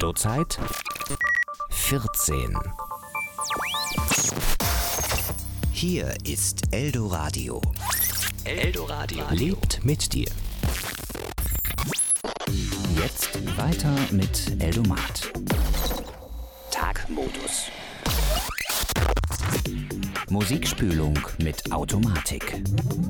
Tagesmotto-Zeit 14. Hier ist Eldoradio. Eldoradio lebt mit dir. Jetzt weiter mit Eldomat. Tagmodus. Musikspülung mit Automatik.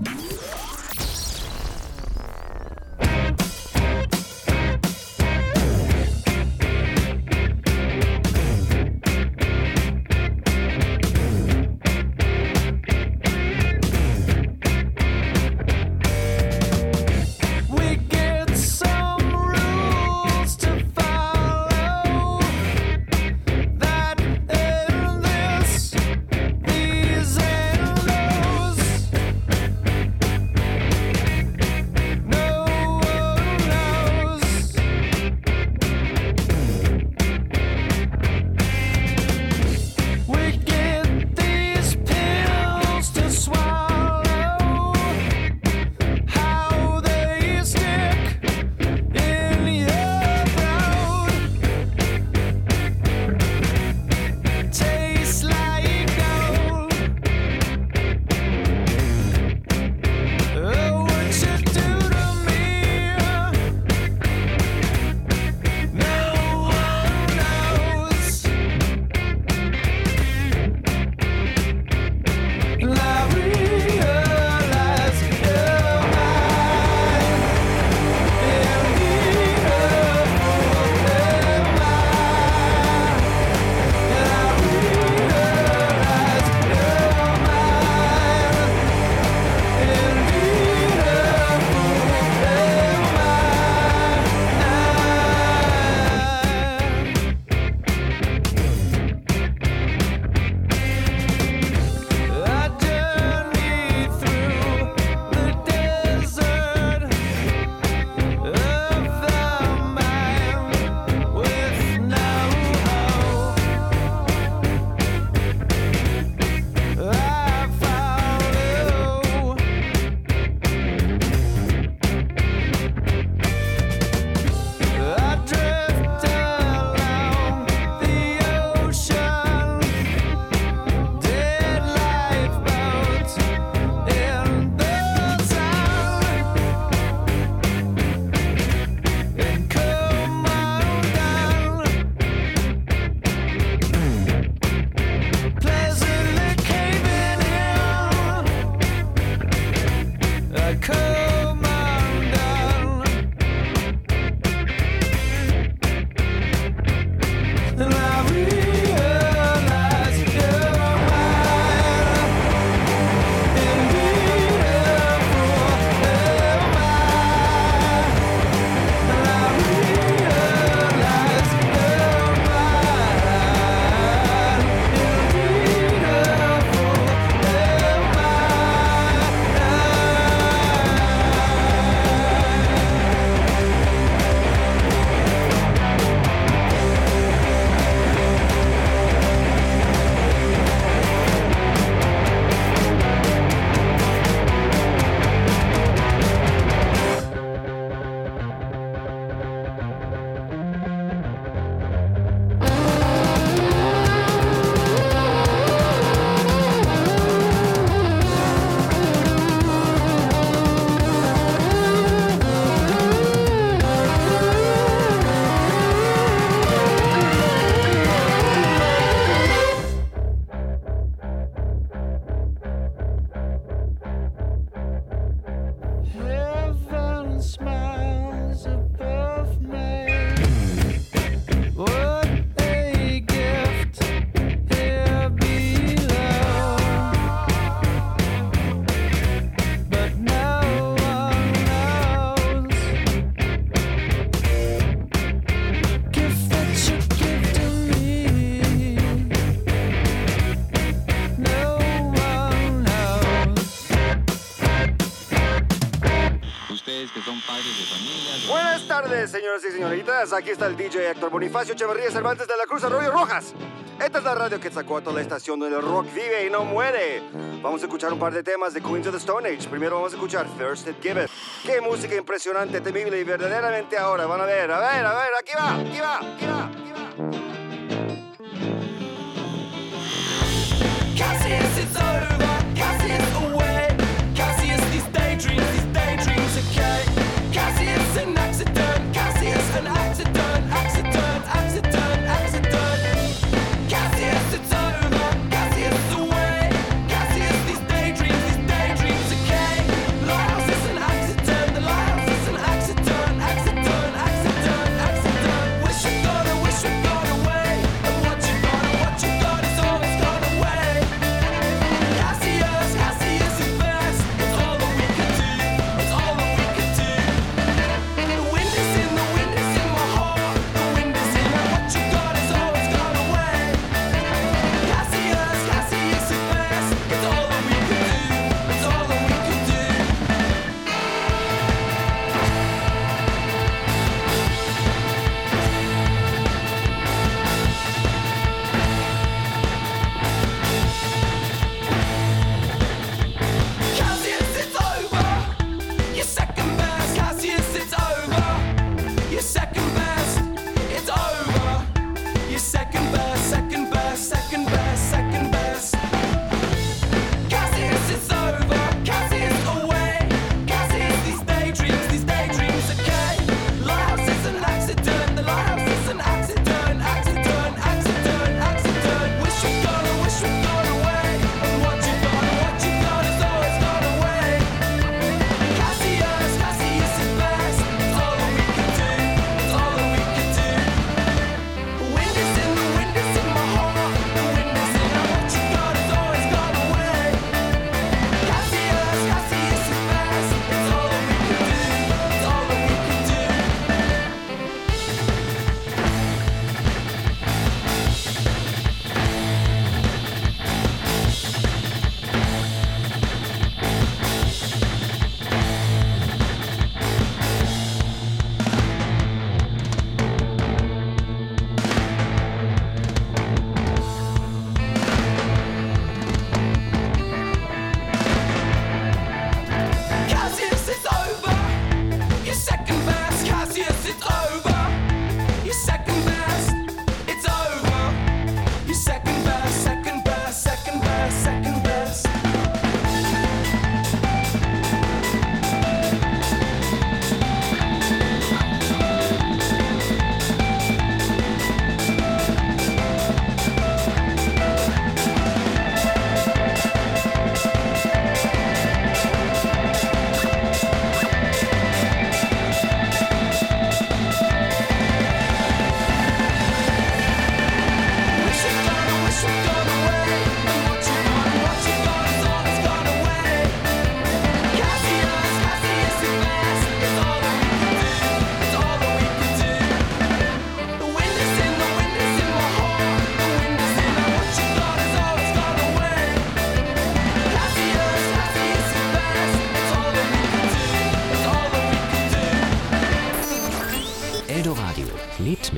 Buenas tardes, señoras y señoritas. Aquí está el DJ Héctor Bonifacio Echeverría Cervantes de la Cruz Arroyo Rojas. Esta es la radio Quetzalcóatl, la estación donde el rock vive y no muere. Vamos a escuchar un par de temas de Queens of the Stone Age. Primero vamos a escuchar First It Give It. Qué música impresionante, temible y verdaderamente ahora. Van a ver, aquí va.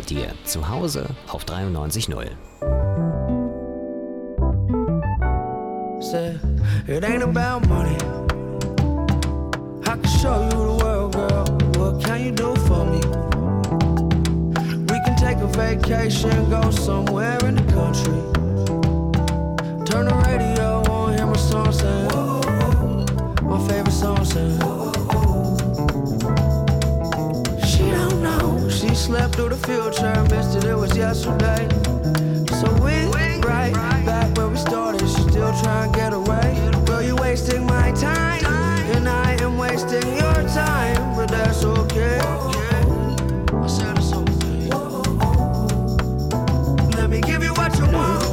mit dir zu Hause auf 93.0. Said, it ain't about money. I can show you the world, girl. What can you do for me? We can take a vacation, go somewhere in the country. Turn the radio on, hear my song saying, my favorite song saying. She don't know, she slept through the future, missed it, it was yesterday. So we right back where we started, she still trying to get away. Girl, you wasting my time, and I am wasting your time, but that's okay. I said it's okay. Let me give you what you want.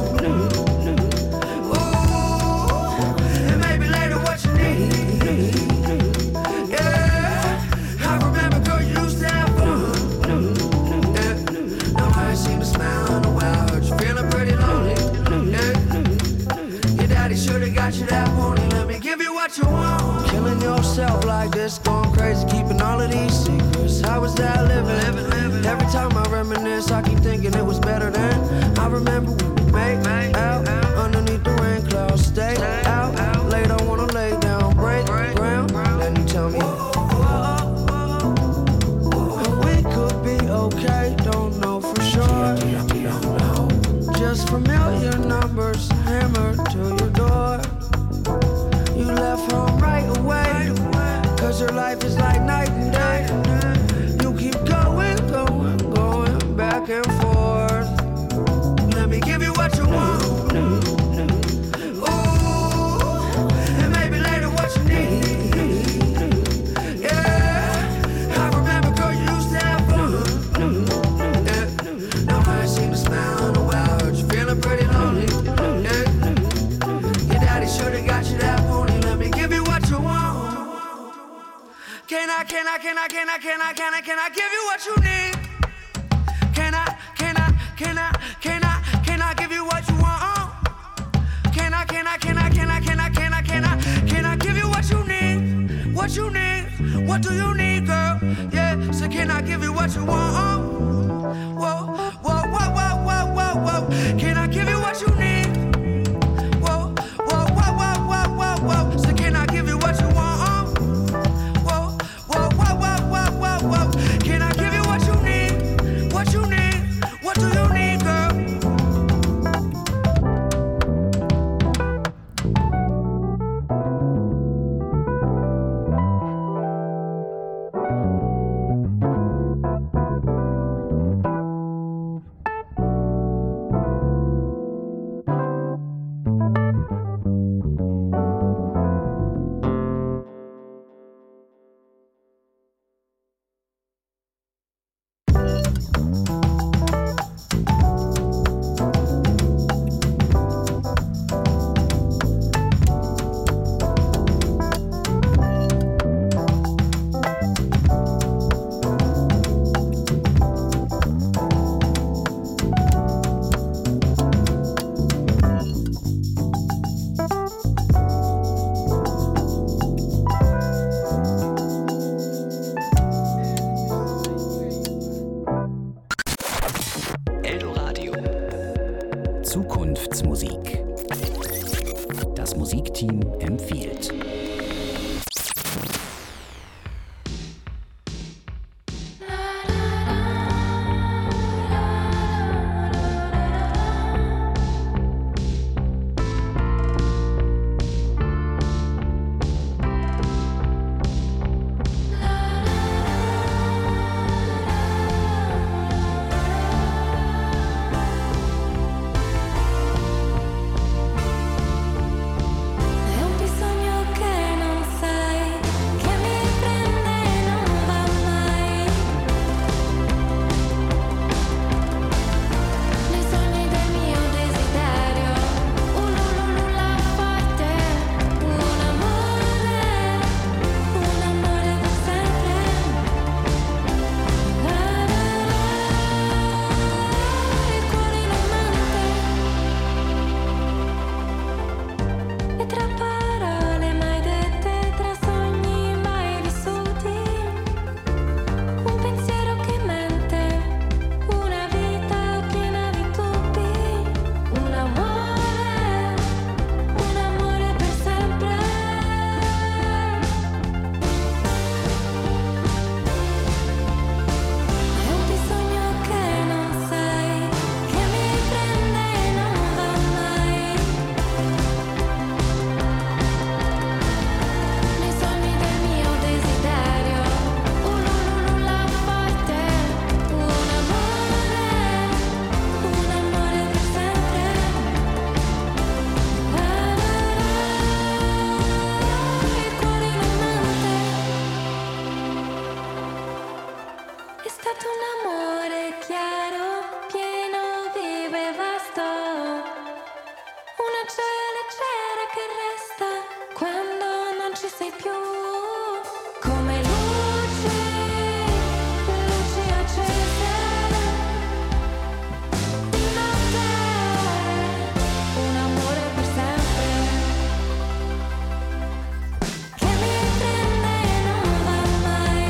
Ooh, and maybe later what you need. Yeah, I remember, girl, you used to have fun. Yeah, now I ain't seen a smile in a while. Heard you feeling pretty lonely. Yeah, your daddy should've got you that pony. Let me give you what you want. Killing yourself like this, going crazy, keeping all of these secrets. How was that living? Every time I reminisce, I keep thinking it was better then. I remember we would make out underneath the rain clouds. Stay out late, I wanna lay down, break ground. Then you tell me we could be okay, don't know for sure. Just familiar numbers hammered to your door. You left home right away, cause your life is like night and day. You keep going back and forth. Let me give you what you want. Ooh, and maybe later what you need. Yeah, I remember, girl, you used to have fun. Yeah, now I ain't seen a smile in a while. Heard you feeling pretty lonely. Yeah, your daddy should've got you that pony. Let me give you what you want. Can I give you what you need? Can I give you what you want? Can I give you what you need? What you need? What do you need, girl? Yeah, so can I give you what you want? Whoa. Can I give you what you need? Whoa. So can I give you what you want? Whoa. Can I give you what you need? What you need? What do you need, girl? Zukunftsmusik. Das Musikteam empfiehlt. È un bisogno che resta quando non ci sei più, come luci accese di notte, un amore per sempre che mi prende e non va mai.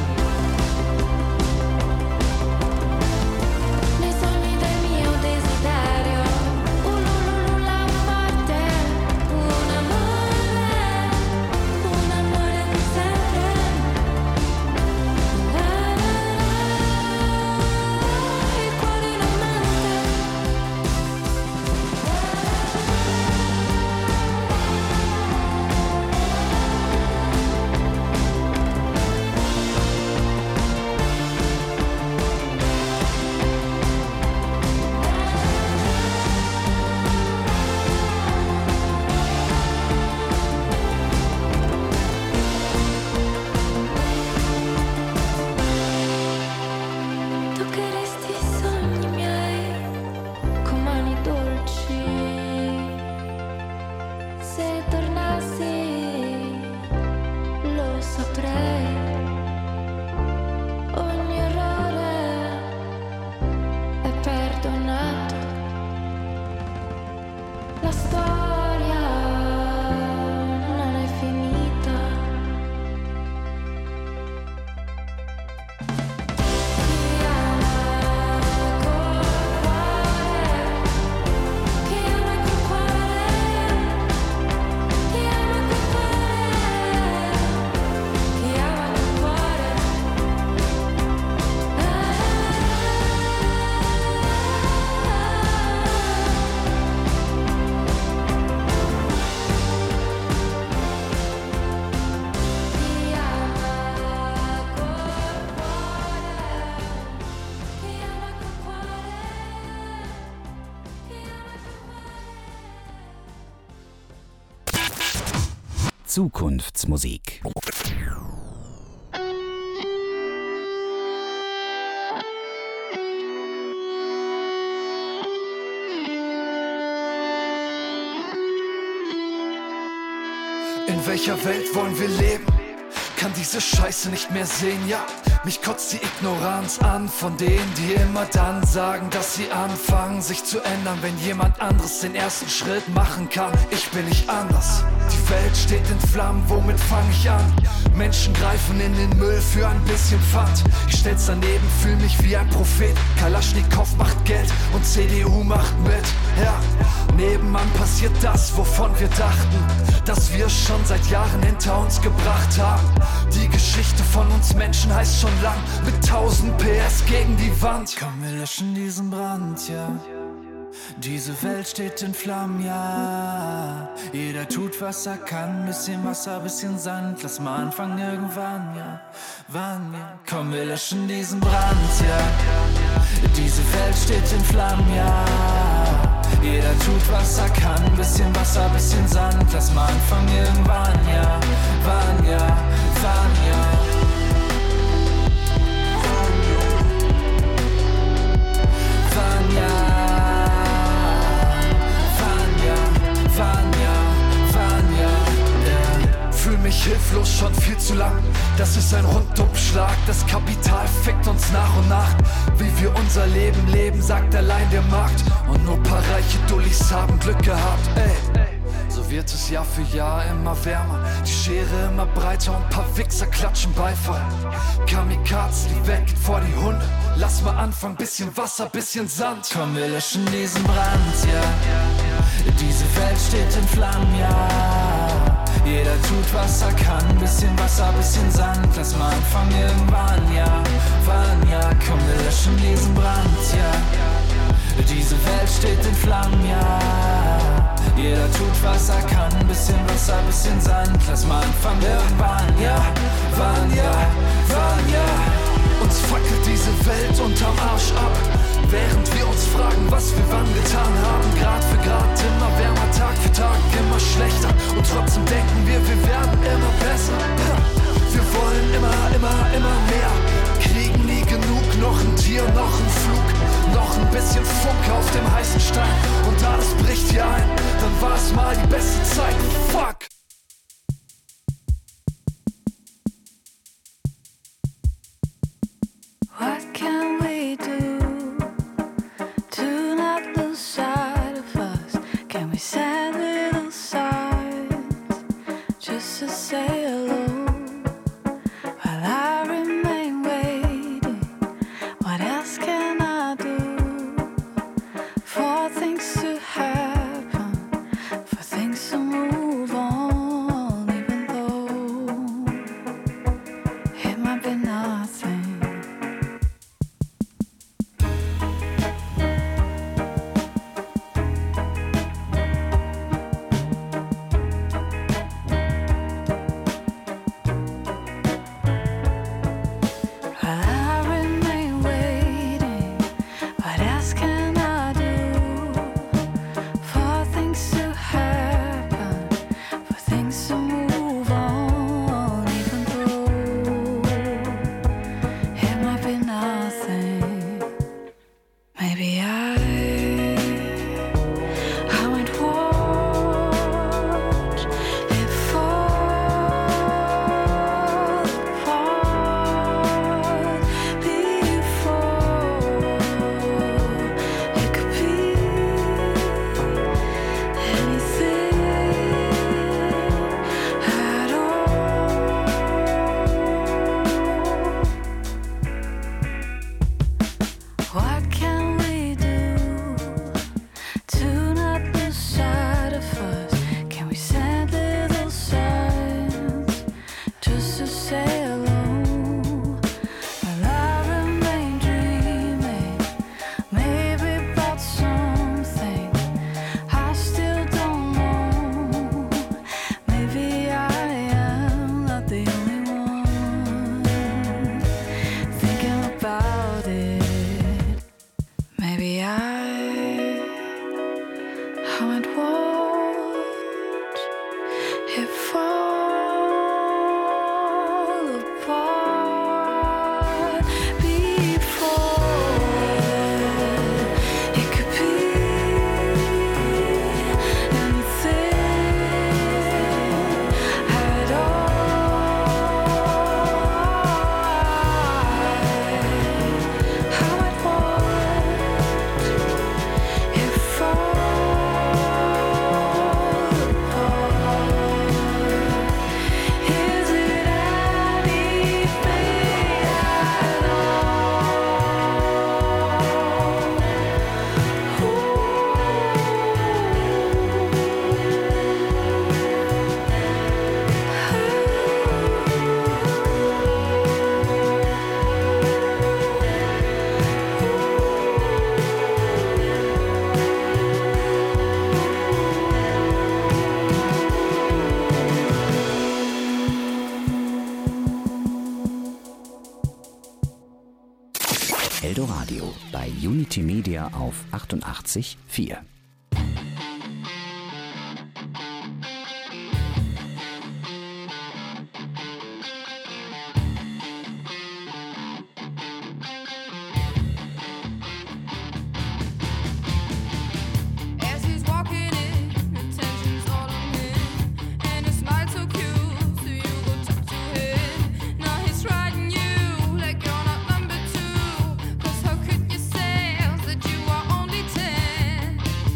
Nei sogni del mio desiderio, ululula forte, un amore per sempre. Il cuore non mente. Toccheresti i sogni miei con mani dolci. Se tornassi lo saprei. Ogni errore è perdonato. La storia non è finita. Chi ama col cuore, chi ama col cuore, chi ama col cuore, chi ama col cuore. Chi ama col cuore, chi ama col cuore, chi ama col cuore. Zukunftsmusik. In welcher Welt wollen wir leben? Kann diese Scheiße nicht mehr sehen, ja. Mich kotzt die Ignoranz an von denen, die immer dann sagen, dass sie anfangen, sich zu ändern, wenn jemand anderes den ersten Schritt machen kann. Ich bin nicht anders. Die Welt steht in Flammen, womit fang ich an? Menschen greifen in den Müll für ein bisschen Pfand. Ich stell's daneben, fühl mich wie ein Prophet. Kalaschnikow macht Geld und CDU macht mit. Ja, nebenan passiert das, wovon wir dachten, dass wir es schon seit Jahren hinter uns gebracht haben. Die Geschichte von uns Menschen heißt schon lang, mit 1000 PS gegen die Wand. Komm, wir löschen diesen Brand, ja. Diese Welt steht in Flammen, ja. Jeder tut, was er kann. Bisschen Wasser, bisschen Sand. Lass mal anfangen irgendwann, ja. Wann, ja. Komm, wir löschen diesen Brand, ja. Diese Welt steht in Flammen, ja. Jeder tut, was er kann. Bisschen Wasser, bisschen Sand. Lass mal anfangen irgendwann, ja. Wann, ja. Wann, ja. Wann, ja. Fühl mich hilflos schon viel zu lang. Das ist ein Rundumschlag. Das Kapital fickt uns nach und nach. Wie wir unser Leben leben, sagt allein der Markt. Und nur paar reiche Dullis haben Glück gehabt. Ey. So wird es Jahr für Jahr immer wärmer. Die Schere immer breiter und paar Wichser klatschen Beifall. Kamikaze, die Welt geht vor die Hunde. Lass mal anfangen, bisschen Wasser, bisschen Sand. Komm, wir löschen diesen Brand, ja. Diese Welt steht in Flammen, ja. Jeder tut, was er kann. Bisschen Wasser, bisschen Sand. Lass mal anfangen irgendwann, ja. Wann, ja. Komm, wir löschen diesen Brand, ja. Diese Welt steht in Flammen, ja. Jeder tut, was er kann. Bisschen Wasser, bisschen Sand. Lass mal anfangen irgendwann, ja. Wann, ja. Wann, ja. Uns fackelt diese Welt unterm Arsch ab, während wir uns fragen, was wir wann getan haben. Grad für Grad immer wärmer, Tag für Tag immer schlechter. Und trotzdem denken wir werden immer besser. Wir wollen immer mehr. Kriegen nie genug, noch ein Tier, noch ein Flug, noch ein bisschen Funke auf dem heißen Stein. Und alles bricht hier ein, dann war es mal die beste beste Zeiten, fuck. What can we do to not lose sight of us? Can we send little signs just to say hello? While I remain waiting, what else can I do for things to happen, for things to move on, even though it might be nothing. I remain waiting. What else can I do for things to happen, for things to move on, even though it might be nothing? Maybe I won't watch it fall apart before it could be anything at all. What can we do to not lose sight of us? Can we send little signs just to say hello? While I remain dreaming, maybe about something I still don't know. Maybe I am not the only one thinking about it. Maybe I won't watch it fall apart before it could be anything at all. I would watch it fall apart. Is it anything at Eldoradio bei Unity Media auf 88,4. As he's walking in, attention's all on him, and his smile so cute, so you go talk to him. Now he's riding you like you're not number two, 'cause how could you say that you are only 10?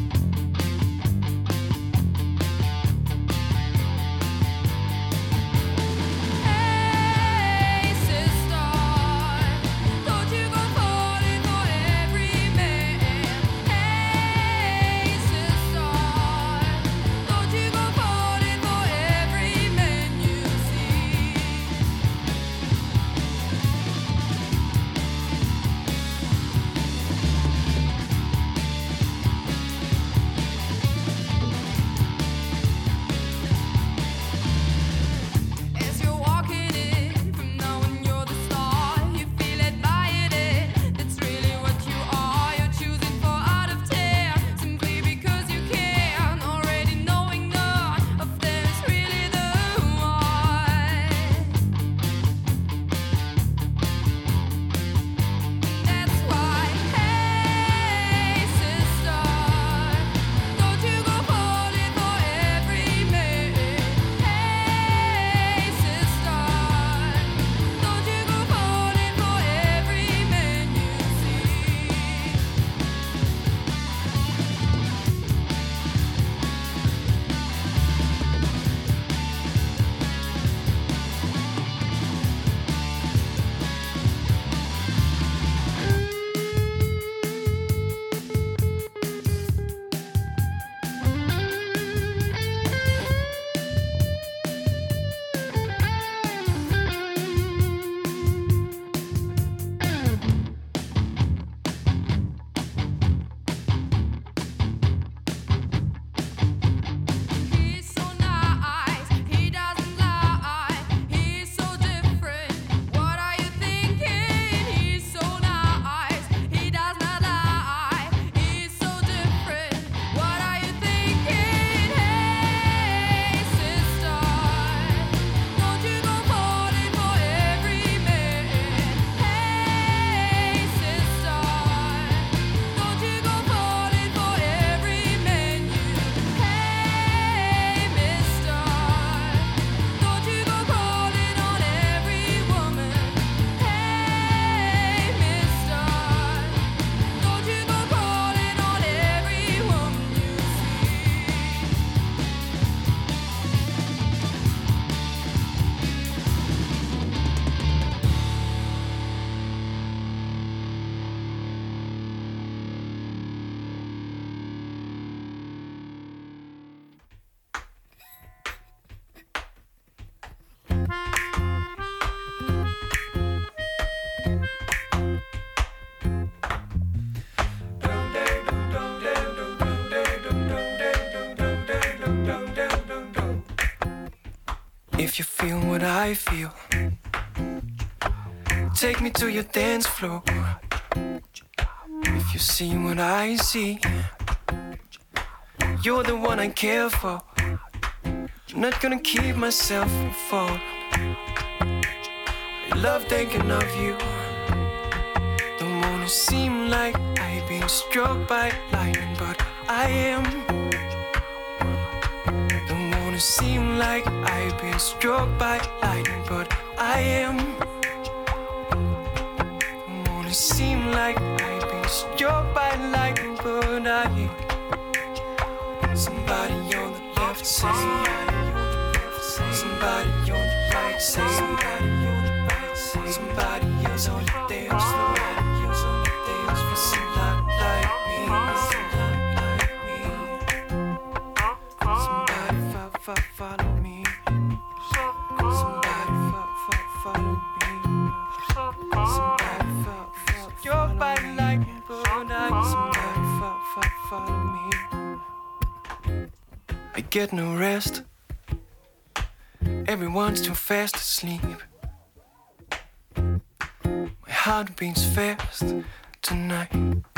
If you feel what I feel, take me to your dance floor. If you see what I see, you're the one I care for. I'm not gonna keep myself from falling. I love thinking of you. Don't wanna seem like I've been struck by lightning, but I am. Don't wanna seem like I've been struck by lightning, but I am. Don't wanna seem like I've been struck by lightning, but I am. Somebody on the left say, somebody on the right say, somebody on the right say, somebody else on the dance floor, somebody else on the dance floor, somebody like me, somebody like me. Somebody follow me. Somebody follow me. Somebody your body like me, but somebody follow me. I get no rest. Everyone's too fast asleep. My heart beats fast tonight.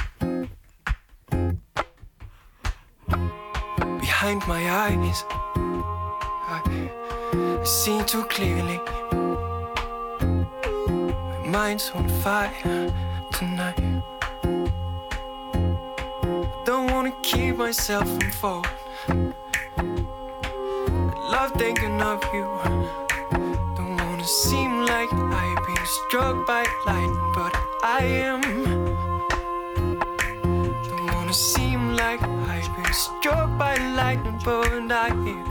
Behind my eyes, I see too clearly. My mind's on fire tonight. I don't wanna keep myself from falling. Love thinking of you. Don't wanna seem like I've been struck by lightning, but I am. Don't wanna seem like I've been struck by lightning, but I am.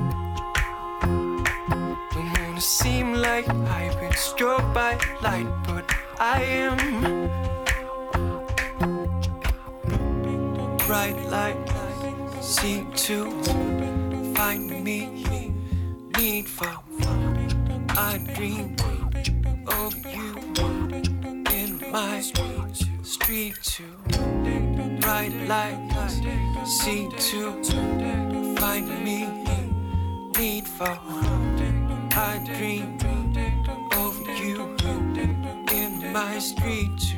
Don't wanna seem like I've been struck by lightning, but I am. Bright light, see to find me. Need for I dream of you in my street too. Bright lights see to find me. Need for I dream of you in my street too.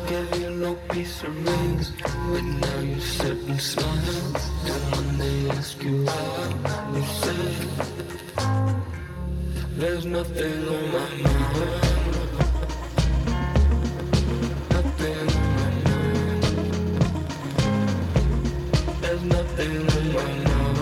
peace remains, but now you sit and smile. And one day I nothing on my mind. Nothing on my mind. There's nothing on my mind.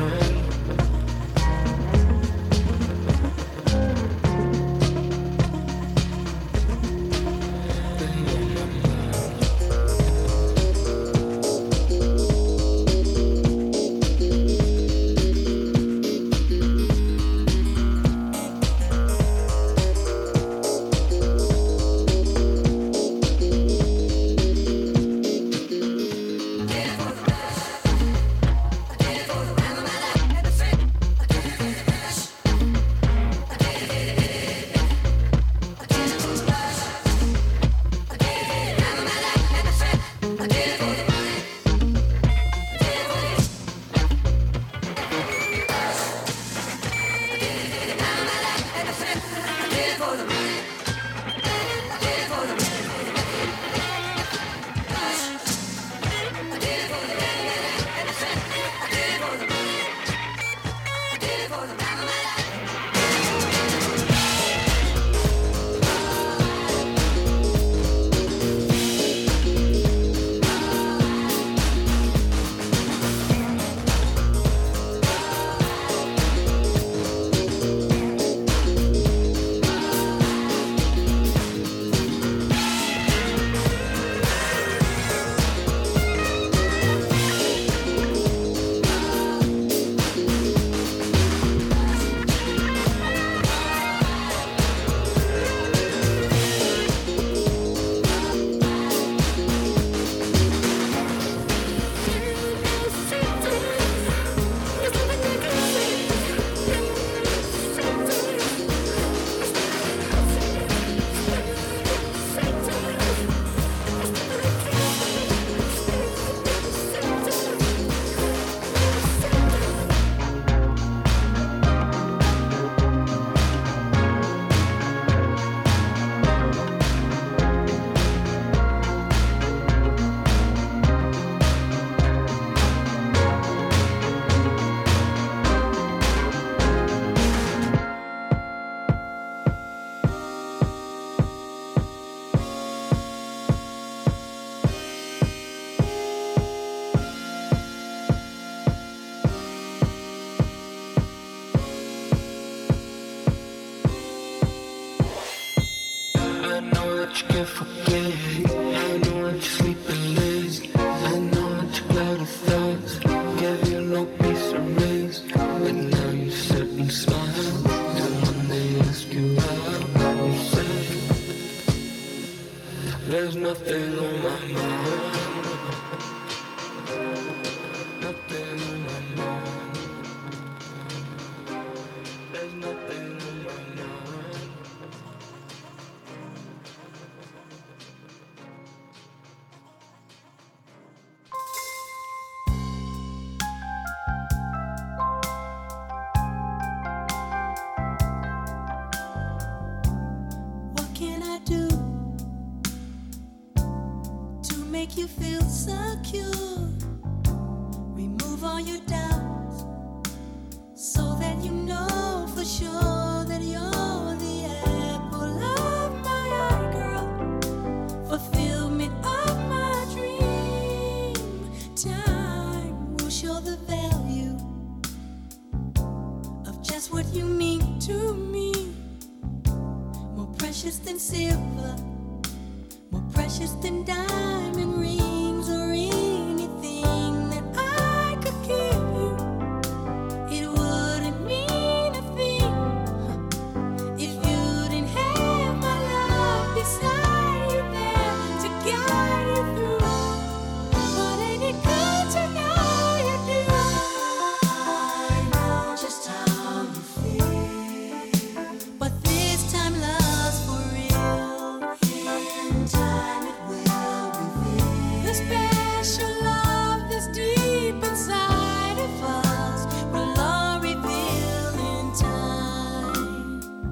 There's nothing on my mind. Nothing on my mind. There's nothing on my mind. What can I do to make you feel secure? Remove all your doubts so that you know for sure that you're the apple of my eye, girl. Fulfillment of my dream. Time will show the value of just what you mean to me. More precious than silver, more precious than diamond rings or anything that I could give you. It wouldn't mean a thing if you didn't have my love beside you there to guide you through. But ain't it good to know you do? I know just how you feel, but this time love's for real. In time it will reveal the special love that's deep inside of us. Will all reveal in time.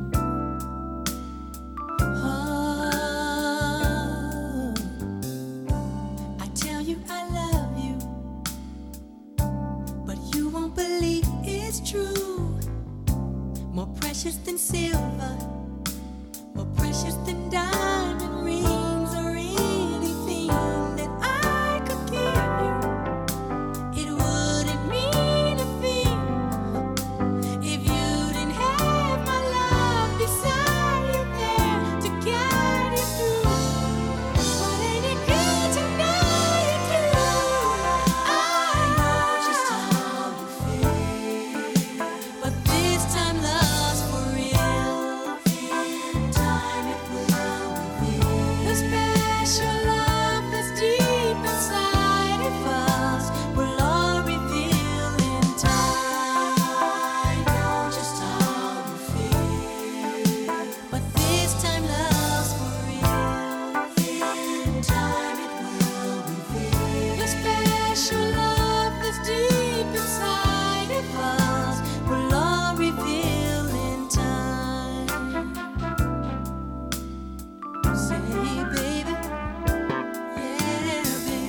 Oh, I tell you I love you, but you won't believe it's true. more precious than silver, more precious than diamond rings or anything that I could give you. It wouldn't mean a thing if you didn't have my love beside you there to guide you through. But ain't it good to know you do? I know just how you feel, but this time love's for real. In time it will reveal the special love that's deep inside of us. Will all reveal in time. I know just how you feel, but this time love's for real. In time it will reveal the special love that's deep inside of us. Will all reveal in time. Say, baby, yeah, baby.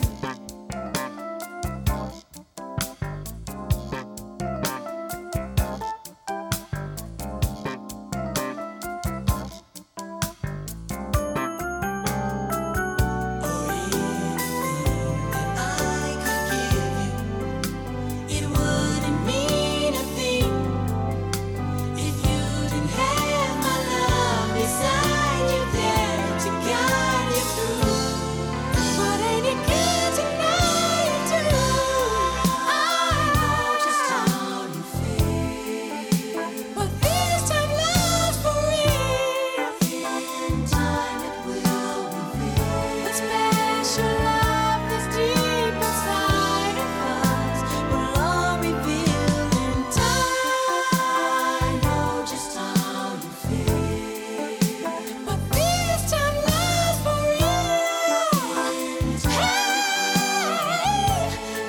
It wouldn't mean a thing if you didn't have my love beside you there to guide you through. But ain't it good to know you do? I know just how you feel, but this time love's for real. In time it will reveal the special love that's deep inside of us. Will all reveal in time. I know just how you feel, but this time love's for real. Hey,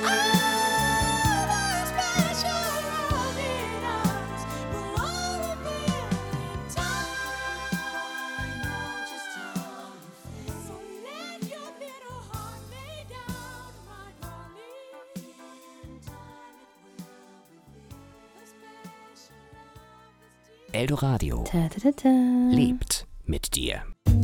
the special love in us will all reveal in time. I know just how you feel, so let your little heart lay down, my darling. In time it will reveal the special love that's deep. Eldoradio Ta-ta-ta-ta. lebt mit dir.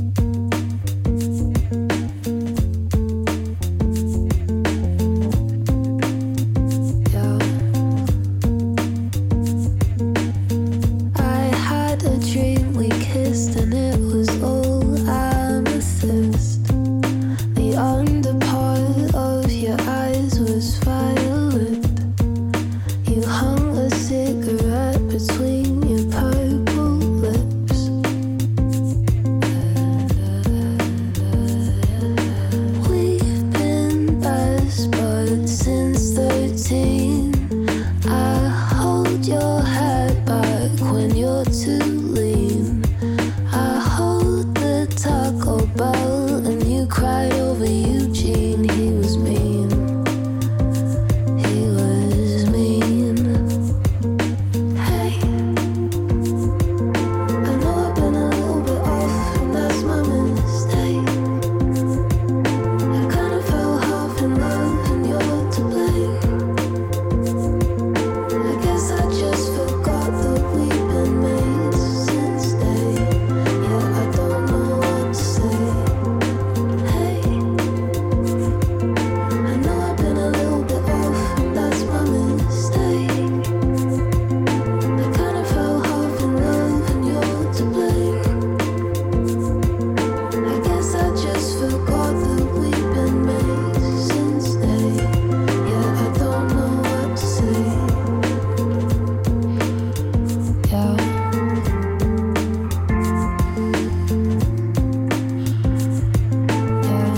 I had a dream we kissed and it was all amethyst. The underpart of your eyes was violet. You hung a cigarette between your purple lips. We've been best buds since 13. I hold your head back when you're too lean. I hold the Taco Bell and you cried over Eugene. He was mean. He was mean. Hey, I know I've been a little bit off, and that's my mistake. I kinda fell half in love, and you're to blame. I guess I just forgot that we've been made since day. Yeah, I don't know what to say. Hey, I know I've been a little bit off, and that's my mistake. I kinda fell half in love, and you're to blame. I guess I just forgot that we've been made since day. Yeah, I don't know what to say. Yeah. Yeah.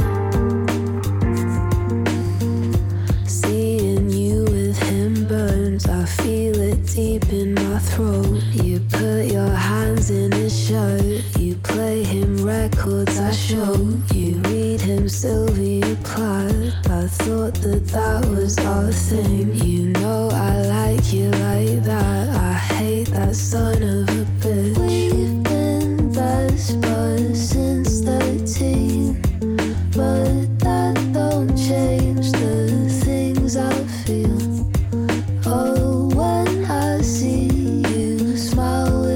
Seeing you with him burns, I feel it deep in my throat. You put your hands in his shirt, you play him records I show. You read him Sylvia Plath, I thought that that was our thing. You know I like you like that, I hate that son of a bitch. We've been best buds since 13, but that don't change the things I feel. Oh, when I see you smile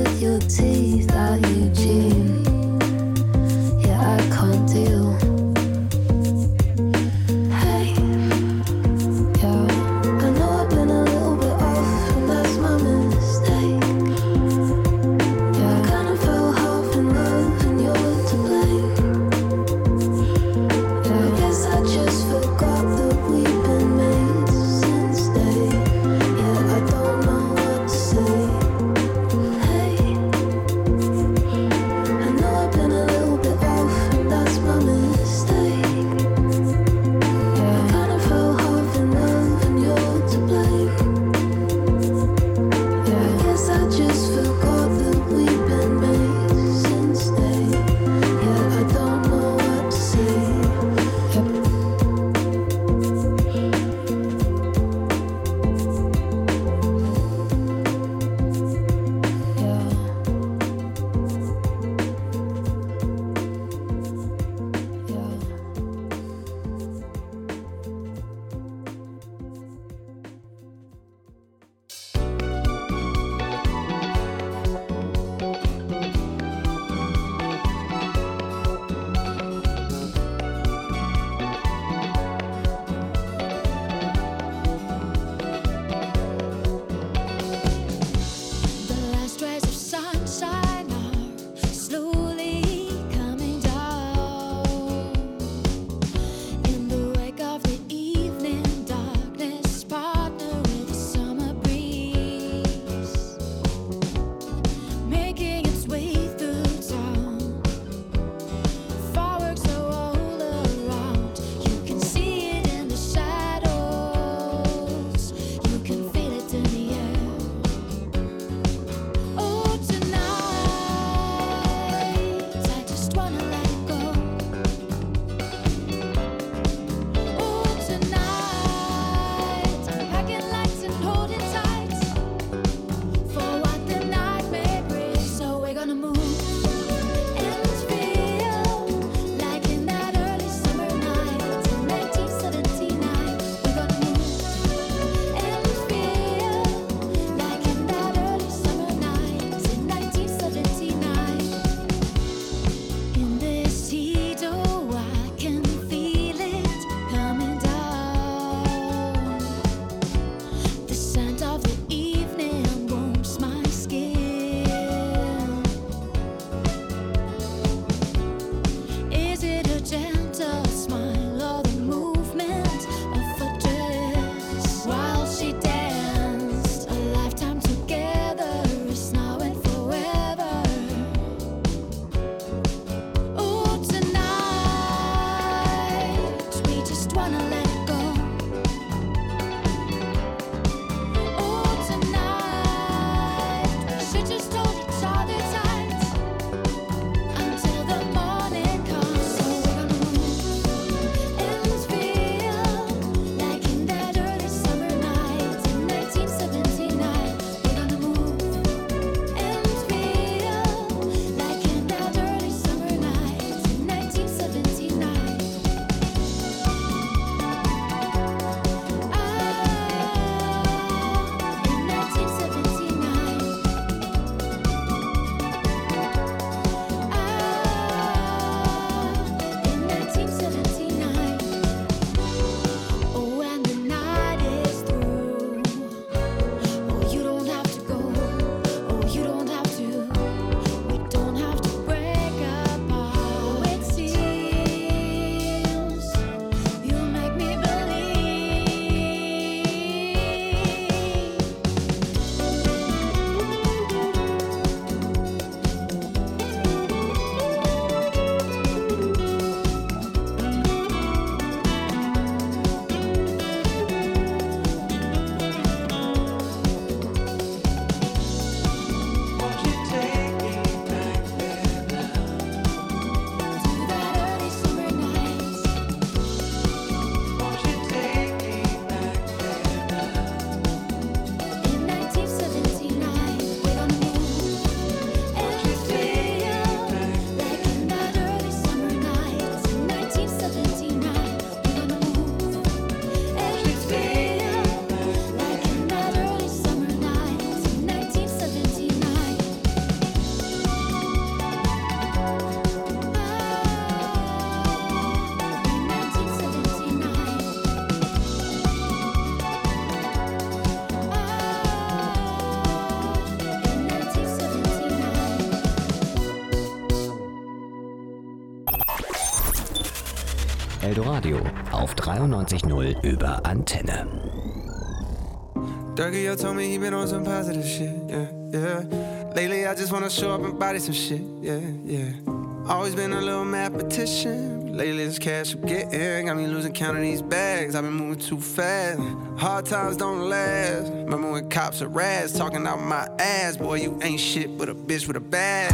Eldoradio auf 93.0 über Antenne. Dougie told me he been on some positive shit, yeah. Lately I just wanna show up and body some shit, yeah. Always been a little mathematician. Lately this cash I'm getting got me losing count of these bags. I've been moving too fast. Hard times don't last. Remember when cops are rats talking out my ass? Boy, you ain't shit but a bitch with a badge.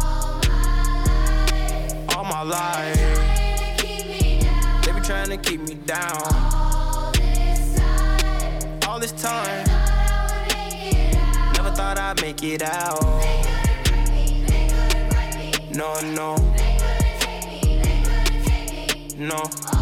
All my life, they be trying to keep me down. All this time, never thought I'd make it out. No, no. No.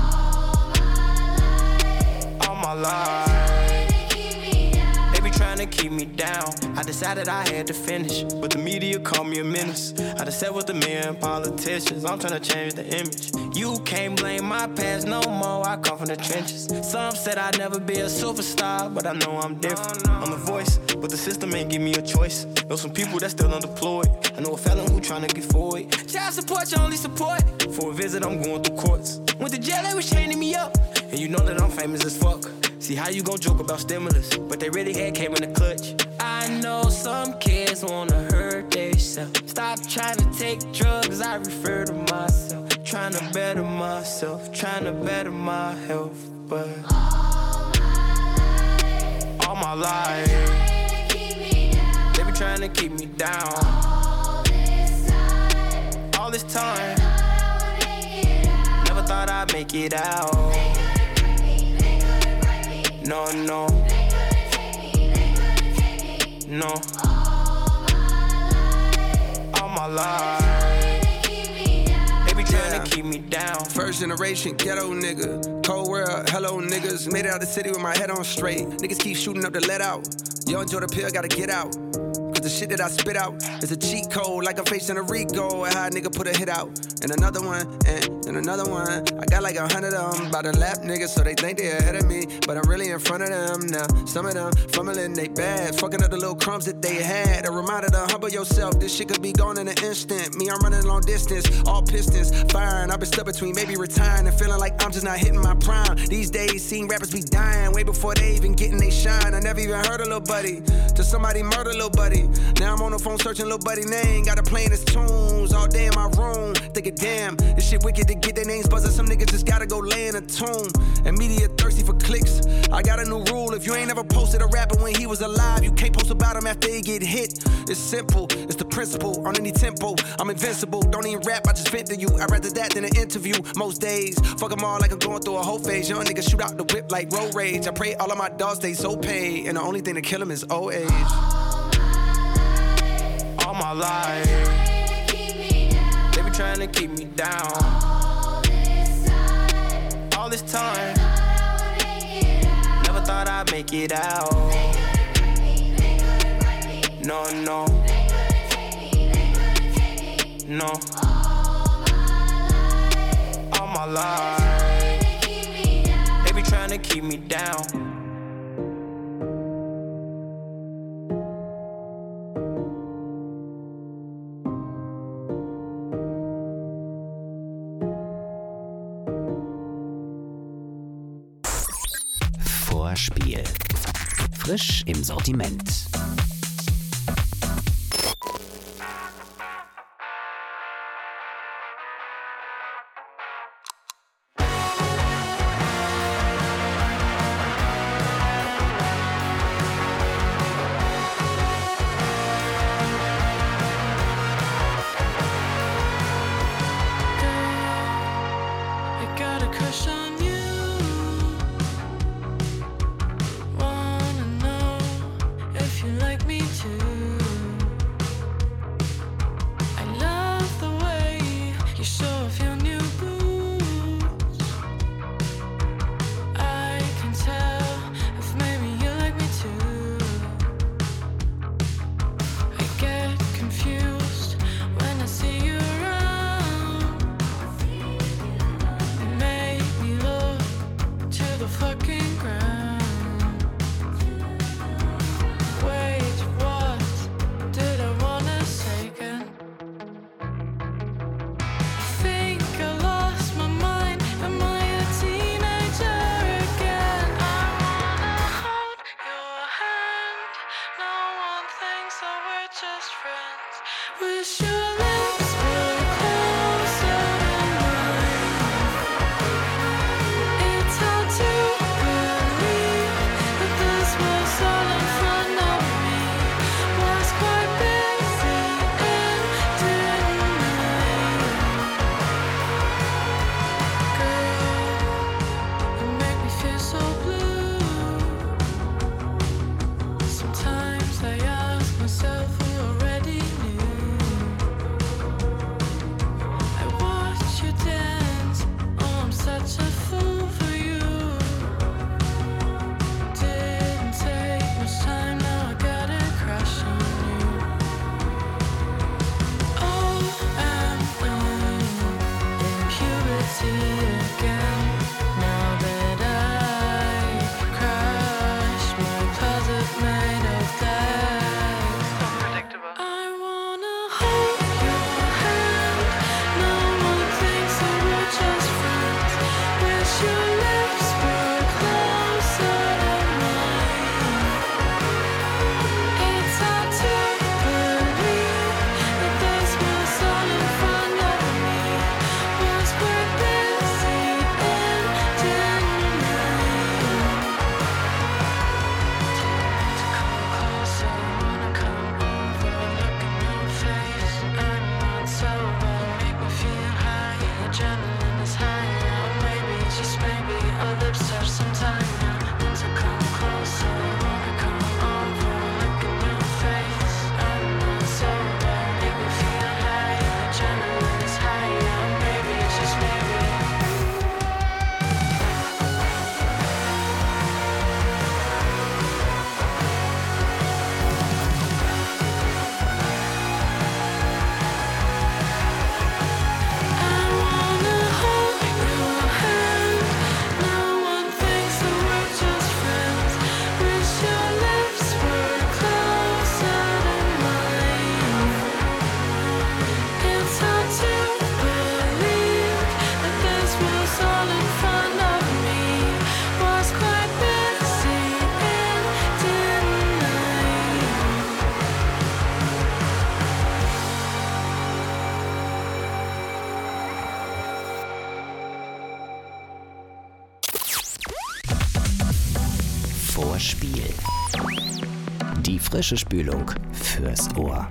All my life, they be trying to keep me down. I decided I had to finish, but the media called me a menace. I just sat with the men politicians, I'm trying to change the image. You can't blame my past no more, I come from the trenches. Some said I'd never be a superstar, but I know I'm different. I'm the voice, but the system ain't give me a choice. Know some people that's still unemployed. I know a felon who tryna get forward. Child support, your only support. For a visit, I'm going through courts. Went to jail, they was chaining me up. And you know that I'm famous as fuck. See how you gon' joke about stimulus, but they really had came in the clutch. I know some kids wanna hurt themselves. Stop trying to take drugs, I refer to myself. Trying to better myself, trying to better my health. But all my life, they be trying to keep me down. All this time, never thought I'd make it out. No, no. No. All my life, they be trying to keep me down. First generation ghetto nigga, cold world, hello niggas. Made it out the city with my head on straight. Niggas keep shooting up the let out. Yo, enjoy the pill, gotta get out. The shit that I spit out is a cheat code, like I'm facing a Rico. And how a nigga put a hit out, and another one, and another one. I got like 100 of them by the lap niggas, so they think they ahead of me, but I'm really in front of them now. Some of them fumbling they bad, fucking up the little crumbs that they had. A reminder to humble yourself, this shit could be gone in an instant. Me, I'm running long distance, all pistons firing. I've been stuck between maybe retiring and feeling like I'm just not hitting my prime. These days, seeing rappers be dying way before they even getting they shine. I never even heard a little buddy till somebody murder little buddy. Now I'm on the phone searching little buddy name. Got her playing his tunes all day in my room. Thinking, damn, this shit wicked to get their names buzzing. Some niggas just gotta go lay in a tomb. And media thirsty for clicks. I got a new rule. If you ain't ever posted a rapper when he was alive, you can't post about him after he get hit. It's simple, it's the principle. On any tempo, I'm invincible. Don't even rap, I just vent to you. I'd rather that than an interview. Most days, fuck them all like I'm going through a whole phase. Young niggas shoot out the whip like road rage. I pray all of my dogs stay so paid. And the only thing to kill them is old age. All my life, they be trying to keep me down. All this time, never thought I'd make it out. No, no. No. All my life, they be trying to keep me down. Vorspiel. Frisch im Sortiment. If you Vorspiel. Die frische Spülung fürs Ohr.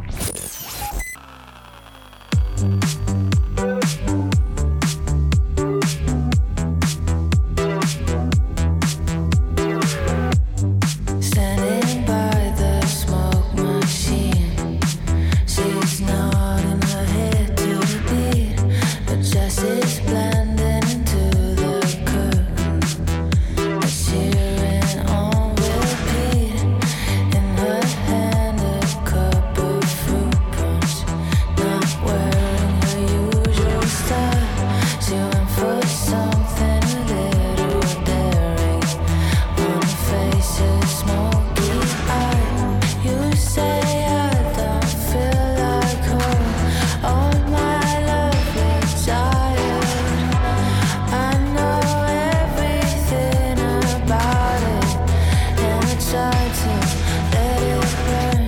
Standing by the smoke machine, she's nodding her head to the beat. The Jessie's blending into the curtain, it's cheering on repeat. In her hand a cup of fruit punch, not wearing her usual style. She went for something a little daring. One face is smoky eye. You say I don't feel like home. All my love is tired. I know everything about it, and I try to let it burn.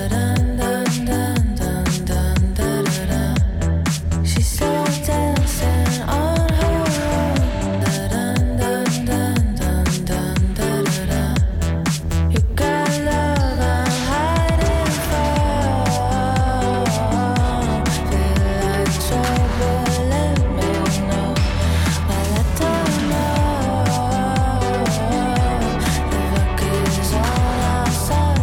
Da-dun-dun-dun-dun-dun-da-da-da. She's slow dancing on her own. Da-dun-dun-dun-dun-dun-da-da-da. You got love I'm hiding from. Feel like trouble, let me know. Well, I don't know. The look is on outside.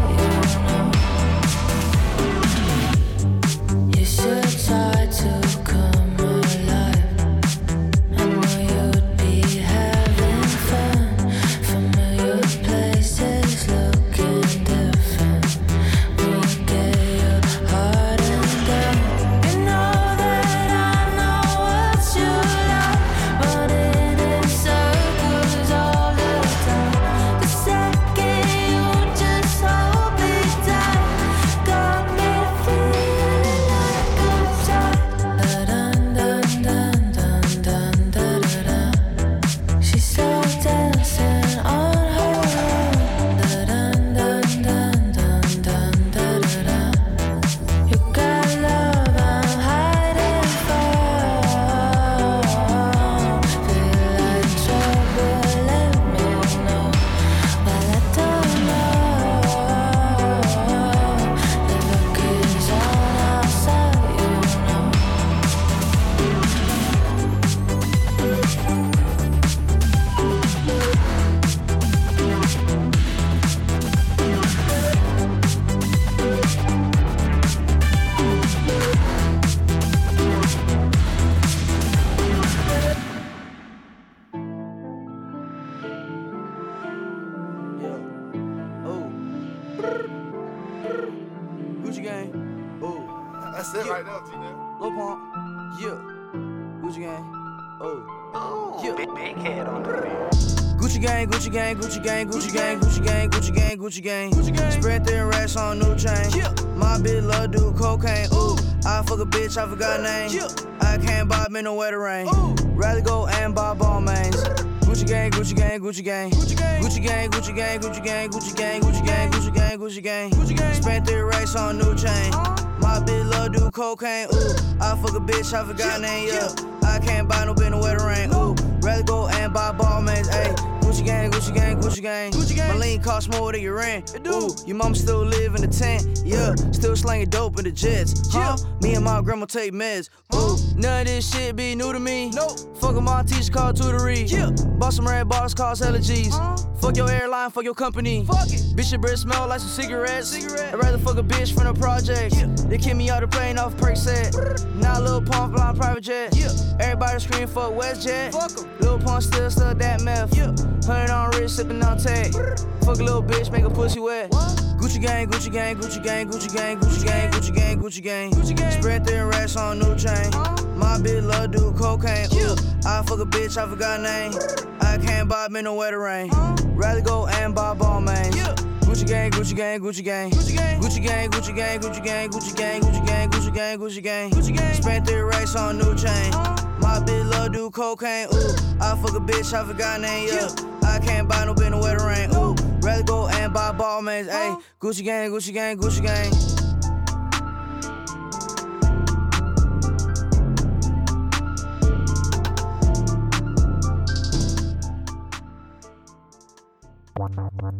Gucci gang. Oh. That's it right now, T-Man. Lil Pump. Yeah. Gucci gang. Oh. Yeah. Big head on the Gucci gang, Gucci gang, Gucci gang, Gucci gang, Gucci gang, Gucci gang, Gucci gang. Gucci gang. Spread thin racks on new chain. Yeah. My bitch love do cocaine. Ooh. I fuck a bitch, I forgot name. Yeah. I can't buy me no wetter rain. Ooh. Rather go and buy ball mains. Gucci gang, Gucci gang, Gucci gang. Gucci gang, Gucci gang, Gucci gang, Gucci gang, Gucci gang, Gucci gang, Gucci gang, Gucci gang. Gucci gang. Spent 3 racks on new chain. My bitch love do cocaine. Ooh, I fuck a bitch, I forgot name. Yeah, I can't buy no bitch no wetter rain. Ooh, rather go and buy ball mains. Ayy, Gucci gang, Gucci gang, Gucci gang. Gucci gang. My lean cost more than your rent. Ooh, your mom still live in the tent. Yeah, still slanging dope in the jets. Huh? Me and my grandma take meds. Ooh, none of this shit be new to me. Nope. Fuck my teacher called tutory. Yeah. Bought some red bars, cost hella G's. Fuck your airline, fuck your company. Fuck it. Bitch, your breath smell like some cigarettes. I'd rather fuck a bitch from the project. Yeah. They kick me out the plane off Perk set. Now Lil Pump flying private jet. Yeah. Everybody scream fuck WestJet. Fuck em. Lil Pump still stuck that meth. Yeah. 100 on wrist, sippin' on tag. Fuck a little bitch, make a pussy wet. What? Gucci gang, Gucci gang, Gucci gang, Gucci gang, Gucci gang, Gucci gang, Gucci gang. Gucci gang. Spread thin racks on new chain. My bitch love do cocaine. Ooh, I fuck a bitch, I forgot name. I can't buy me no wetter rain. Rather go and buy ball mains. Gucci gang, Gucci gang, Gucci gang. Gucci gang, Gucci gang, Gucci gang, Gucci gang, Gucci gang, Gucci gang, Gucci gang, Gucci gang. Gucci gang. Spent 3 racks on new chain. My bitch love do cocaine. Ooh, I fuck a bitch, I forgot name. Yeah, I can't buy no bitch no wetter rain. Ooh, rather go and buy ball mains. Ayy, Gucci gang, Gucci gang, Gucci gang.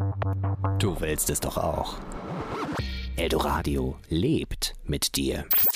Du willst es doch auch. Eldoradio lebt mit dir.